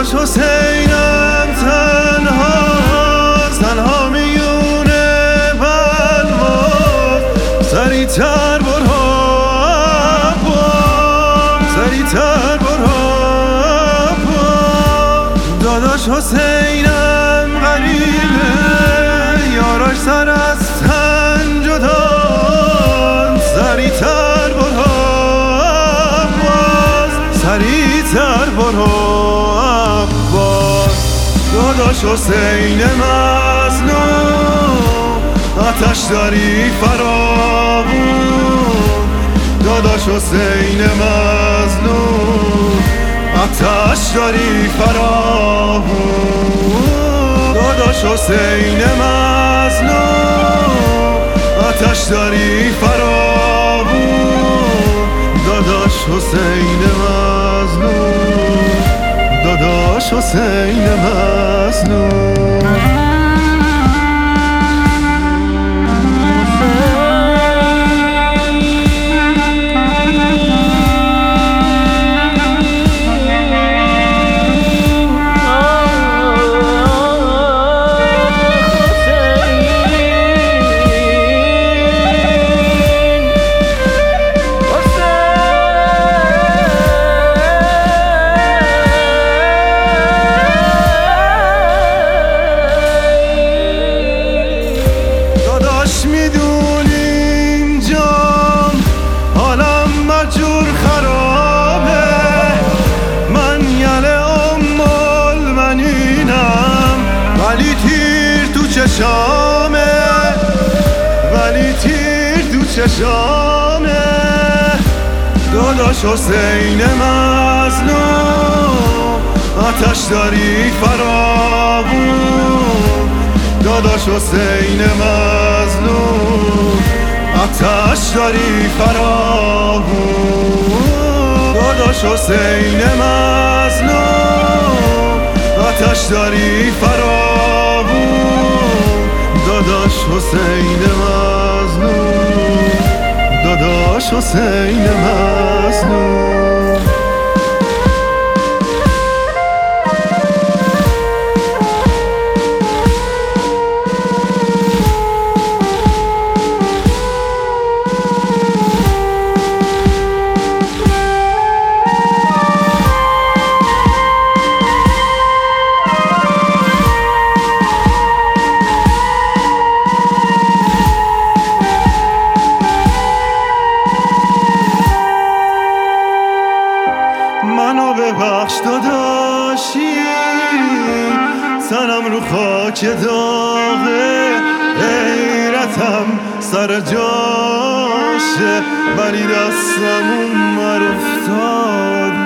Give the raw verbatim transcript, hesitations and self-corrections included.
داداش حسینم تنهاست، تنها میونه بلوا. سریعتر برو عباس، سریعتر برو عباس. داداش حسینم غریبه، یاراش سر از تن جدان. سریعتر برو عباس، سریعتر برو عباس. داداش حسین مظلوم، آتش داری فراوون. داداش حسین مظلوم، آتش داری فراوون. داداش حسین مظلوم، آتش داری فراوون. داداش حسین مظلوم، داداش حسین مظلوم. میدونی اینجام حالم مجور خرابه، من یله ام المنینم، ولی تیر تو چشامه، ولی تیر تو چشامه. داداش حسین مظلوم، آتش داری فراوون. داداش حسین مظلوم، آتش داری فراوون. داداش حسین مظلوم، آتش داری فراوون. داداش حسین مظلوم، داداش حسین مظلوم. منو ببخش داداشی، تنم رو خاک داغه، غیرتم سر جاشه، ولی دستم اون افتاد.